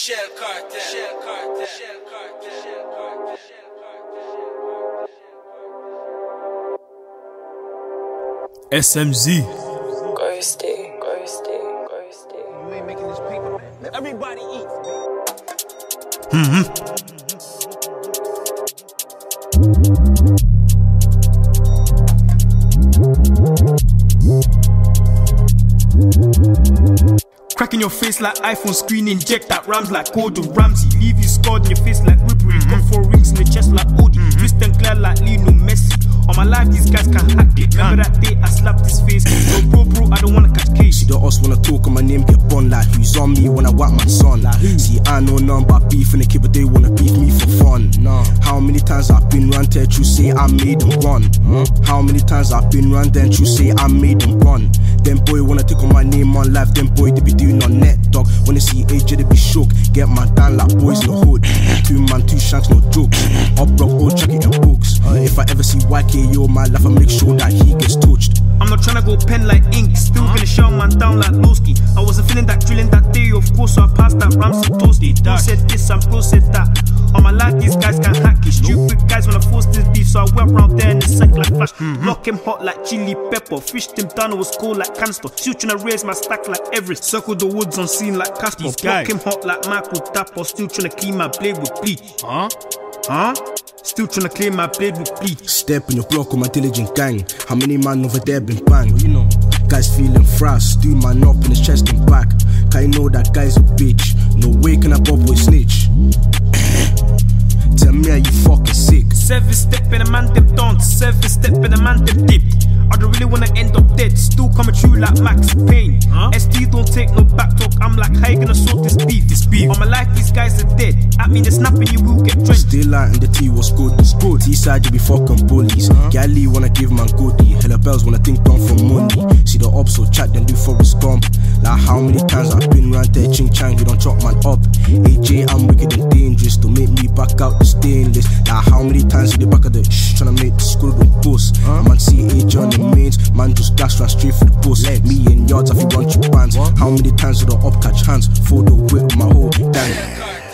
Shell Cartel. Shell Cartel. Shell Cartel. Shell Cartel. SMZ. Ghosty. You ain't making this paper, man. Everybody eat. Cracking your face like iPhone screen, inject that rams like Gordon Ramsay. Leave you scarred in your face like Ripley. Got 4 rings in the chest like Odie. Twist and glad like Lionel Messi. On my life, these guys can hack it. Remember that day I slapped his face? Yo, bro, I don't wanna catch case. See the us wanna talk on my name, get bun like who's on me when I whack my son. Like see, I know none but beef in the kid, but they wanna beef me for fun. How many times I've been round there, you say I made them run? How many times I've been round there, you say I made them run? Them boy wanna take on my name on life, them boy they be doing on net, dog. When they see AJ, they be shook. Get my down like boys in the hood. 2 man, 2 shanks, no jokes. Up rock, old check it in books. If I ever see YKO my life, I make sure that he gets touched. I'm not tryna go pen like ink, still gonna shell man down like Lowski. I wasn't feeling that drilling that day, of course, so I passed that Ramsey toasty. Bro said this and bro said that. On my life, these guys can hack it. Stupid guys wanna force this beef, so I went round there in the sec like flash. Block him hot like chili pepper, fished him down, it was cold like canister. Still tryna raise my stack like Everest, circle the woods on scene like Casper. Block him hot like Michael Dapper, still tryna clean my blade with bleach. Still tryna clean my blade with bleach. Step in your block with my diligent gang. How many man over there been banged? You know, guys feeling frass, do man up in his chest and back. Cause you know that guy's a bitch. No way can I go boy snitch. Tell me are you fucking sick? 7 step in a man them dance, 7 step in a man them dip. I don't really wanna end up dead, still coming true like Max Payne. SD don't take no back talk, I'm like, how you gonna sort this beef? On my life, these guys are dead. At me, they're snapping, you will get drenched. Still out in the T, what's good? It's good. T-side, you be fucking bullies. Gally wanna give man goodie. Hella bells wanna think down for money. See the ops, so chat, then do for his gump. Like how many times I've been round there, ching chang, you don't chop man up. AJ, I'm wicked and dangerous. Don't make me back out the stainless. Like how many times in the back of the tryna make the school don't bust. Man, see AJ on the mains, man just dash right straight for the bus. Me in yards, I feel run your bands. How many times did the up catch hands? For the whip, my whole gang.